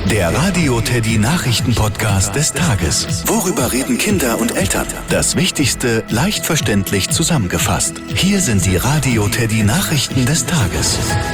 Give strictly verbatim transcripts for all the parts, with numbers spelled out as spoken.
Der Radio Teddy Nachrichten-Podcast des Tages. Worüber reden Kinder und Eltern? Das Wichtigste leicht verständlich zusammengefasst. Hier sind die Radio Teddy Nachrichten des Tages.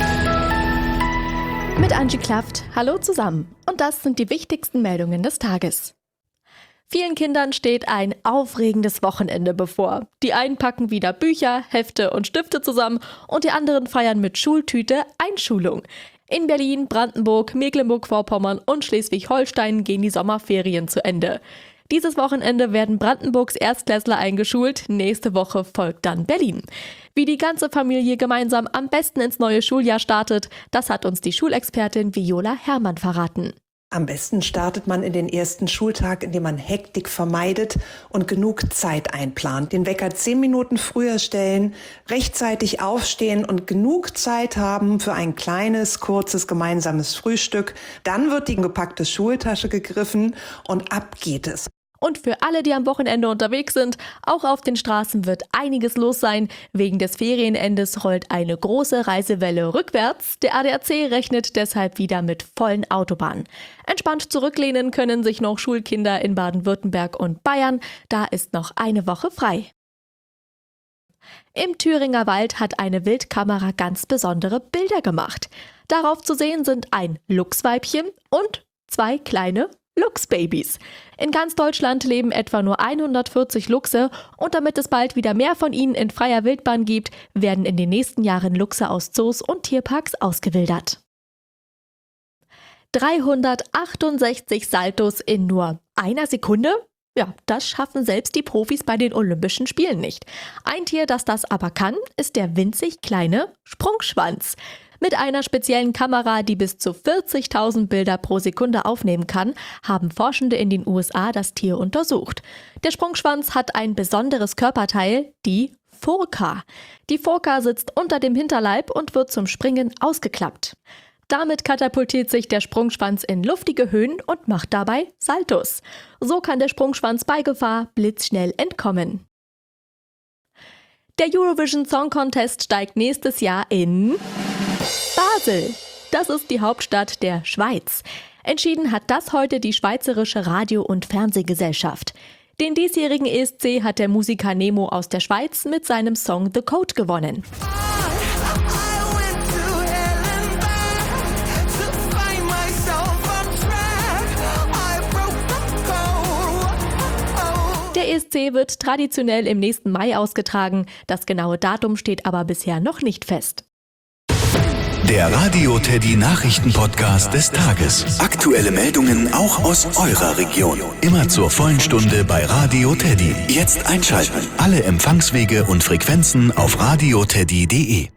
Mit Angie Klaft, hallo zusammen. Und das sind die wichtigsten Meldungen des Tages. Vielen Kindern steht ein aufregendes Wochenende bevor. Die einen packen wieder Bücher, Hefte und Stifte zusammen und die anderen feiern mit Schultüte Einschulung. In Berlin, Brandenburg, Mecklenburg-Vorpommern und Schleswig-Holstein gehen die Sommerferien zu Ende. Dieses Wochenende werden Brandenburgs Erstklässler eingeschult, nächste Woche folgt dann Berlin. Wie die ganze Familie gemeinsam am besten ins neue Schuljahr startet, das hat uns die Schulexpertin Viola Herrmann verraten. Am besten startet man in den ersten Schultag, indem man Hektik vermeidet und genug Zeit einplant. Den Wecker zehn Minuten früher stellen, rechtzeitig aufstehen und genug Zeit haben für ein kleines, kurzes gemeinsames Frühstück. Dann wird die gepackte Schultasche gegriffen und ab geht es. Und für alle, die am Wochenende unterwegs sind, auch auf den Straßen wird einiges los sein. Wegen des Ferienendes rollt eine große Reisewelle rückwärts. Der A D A C rechnet deshalb wieder mit vollen Autobahnen. Entspannt zurücklehnen können sich noch Schulkinder in Baden-Württemberg und Bayern. Da ist noch eine Woche frei. Im Thüringer Wald hat eine Wildkamera ganz besondere Bilder gemacht. Darauf zu sehen sind ein Luchsweibchen und zwei kleine Luchsbabys. In ganz Deutschland leben etwa nur hundertvierzig Luchse und damit es bald wieder mehr von ihnen in freier Wildbahn gibt, werden in den nächsten Jahren Luchse aus Zoos und Tierparks ausgewildert. dreihundertachtundsechzig Saltos in nur einer Sekunde? Ja, das schaffen selbst die Profis bei den Olympischen Spielen nicht. Ein Tier, das das aber kann, ist der winzig kleine Sprungschwanz. Mit einer speziellen Kamera, die bis zu vierzigtausend Bilder pro Sekunde aufnehmen kann, haben Forschende in den U S A das Tier untersucht. Der Sprungschwanz hat ein besonderes Körperteil, die Furka. Die Furka sitzt unter dem Hinterleib und wird zum Springen ausgeklappt. Damit katapultiert sich der Sprungschwanz in luftige Höhen und macht dabei Saltos. So kann der Sprungschwanz bei Gefahr blitzschnell entkommen. Der Eurovision Song Contest steigt nächstes Jahr in Basel. Das ist die Hauptstadt der Schweiz. Entschieden hat das heute die Schweizerische Radio- und Fernsehgesellschaft. Den diesjährigen E S C hat der Musiker Nemo aus der Schweiz mit seinem Song The Code gewonnen. Der E S C wird traditionell im nächsten Mai ausgetragen. Das genaue Datum steht aber bisher noch nicht fest. Der Radio Teddy Nachrichten-Podcast des Tages. Aktuelle Meldungen auch aus eurer Region. Immer zur vollen Stunde bei Radio Teddy. Jetzt einschalten. Alle Empfangswege und Frequenzen auf radioteddy punkt de.